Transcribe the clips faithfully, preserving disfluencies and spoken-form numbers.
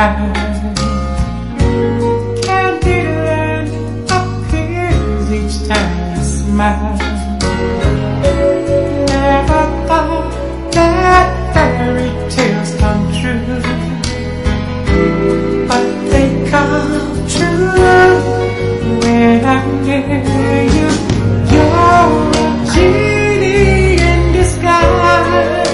night. Candyland appears each time you smile. Never thought that fairy tales come true, but they come true when I'm near you. You're a genie in disguise,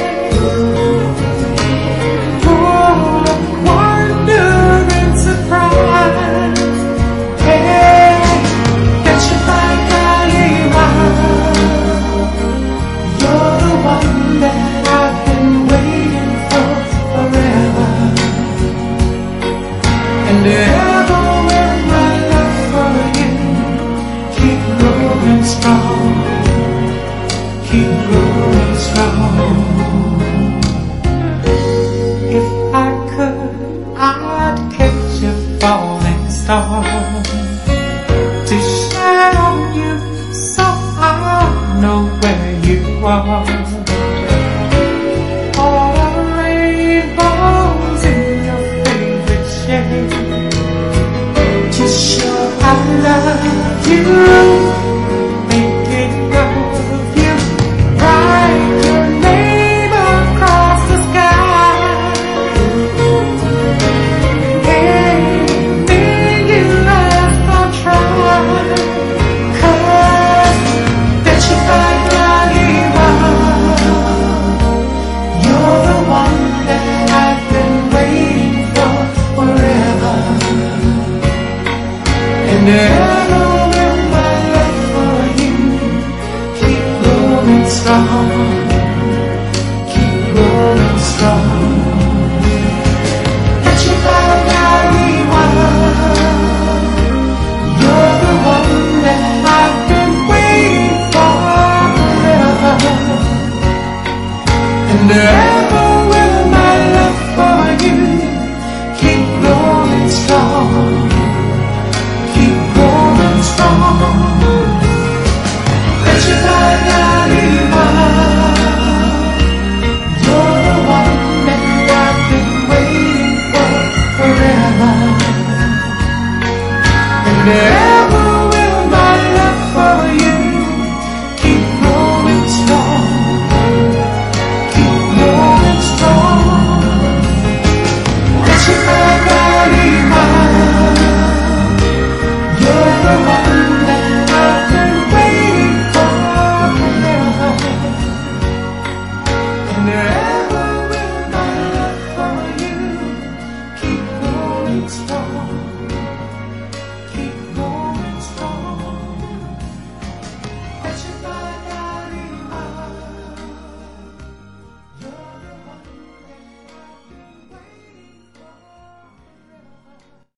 full of wonder and surprise. Hey, get your fine You're the one that I've been waiting for forever, and ever will my love for you keep growing strong, keep growing strong. If I could, I'd catch a falling star to shine on you, so I'll know where you are. All the rainbows in your favorite shade, just show I love you, thinking of you. Write your name across the sky. Anything you ask, I'll try. 'Cause that you find you're the one that I've been waiting for forever, and ever will my love for you keep growing strong, keep growing strong. That you found out you're the one that I've been waiting for forever, and ever will my love for you keep growing strong, keep growing strong. That you find out you're the one that I've been waiting for forever, and ever